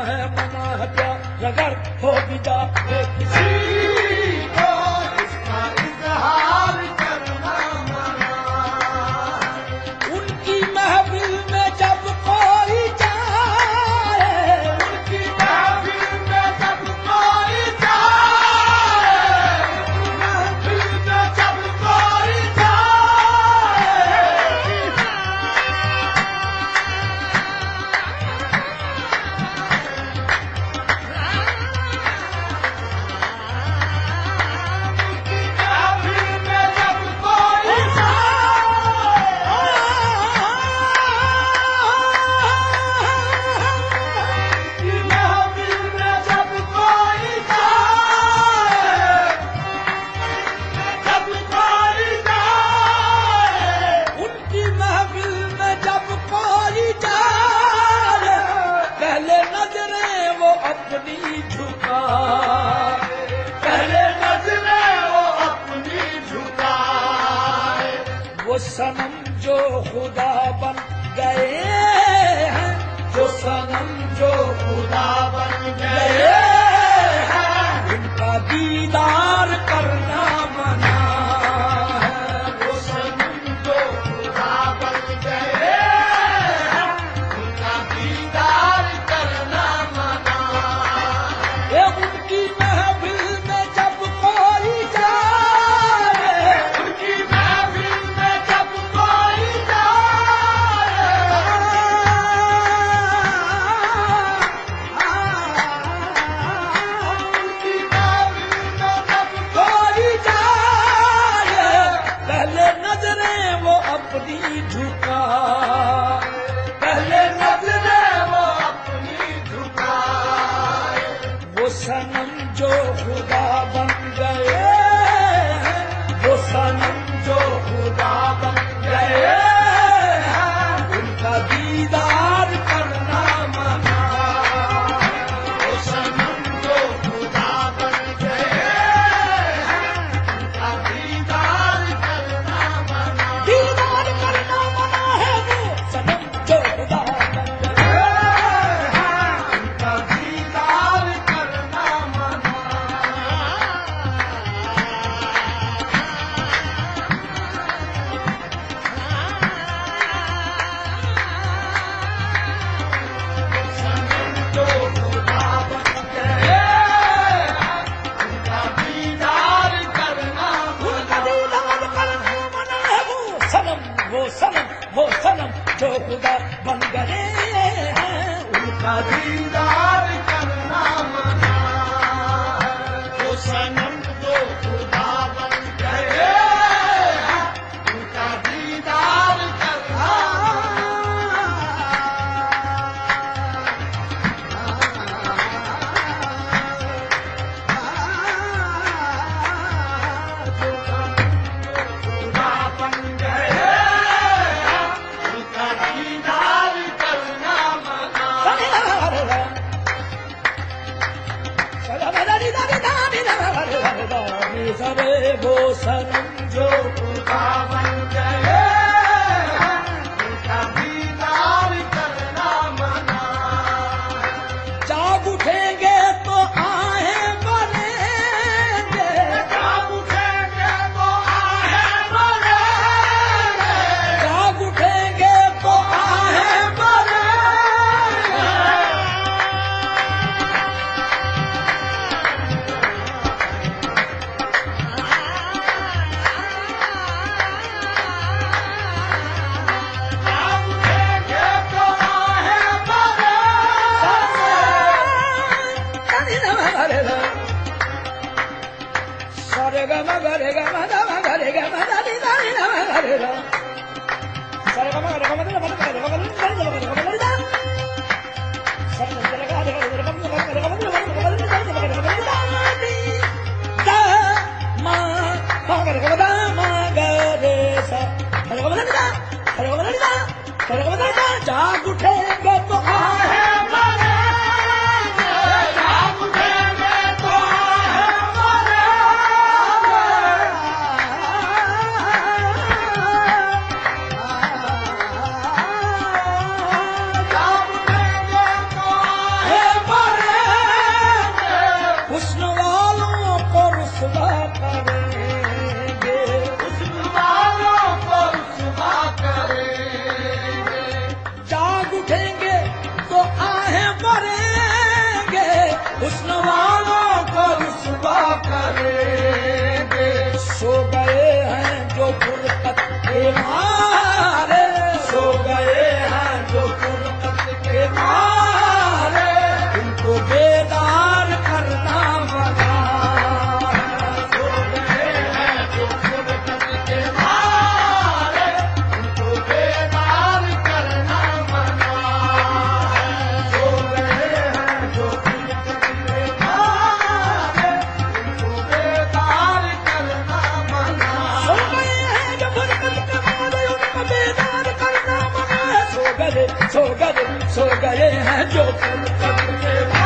है मना है प्यार अगर हो भी जाए किसी को इसका इजहार करना मना। उनकी महफिल में जब कोई जाए, उनकी महफिल में जब कोई जाए, महफिल में जब कोई सनम जो खुदा बन गए हैं, जो सनम जो खुदा बन गए हैं, उनका दीदार करना मना है। वो सनम जो खुदा बन गए हैं, उनका दीदार करना मना। ये उनकी महफिल में जब कोई जाए, उनकी महफिल में जब कोई जाए, उनकी महफिल में जब कोई जाए, पहले नजरें वो अपनी झुकाए, पहले नजरें वो अपनी झुकाए। वो सनम जो खुदा बन गए हैं, वो सनम जो खुदा बन गए हैं, उनका दीदार करना मना। वो सनम जो खुदा बन गए हैं, उनका दीदार करना मना। दीदार करना मना है। वो सनम जो खुदा बन गए हैं, उनका दीदार करना मना। जो खुदा बन गए हैं, उनका दीदार करना मना। दीदार करना मना है। वो सनम जो खुदा बन गए हैं, उनका दीदार करना मना है। वो सनम जो खुदा बन गए हैं, उनका दीदार करना खुदा बन गए हैं, उनका दीदार करना मना। सरे वो सनम जो खुदा बन गए हैं, उनका दीदार करना मना। जाग उठेंगे तो आहें भरेंगे, जाग उठेंगे तो आहें भरेंगे, जाग उठेंगे तो आहें भरेंगे। जाग उठेंगे तो आहें भरेंगे, जाग उठेंगे तो आहें भरेंगे। जाग उठेंगे तो आहें भरेंगे। सो गए हैं जो तुम सबके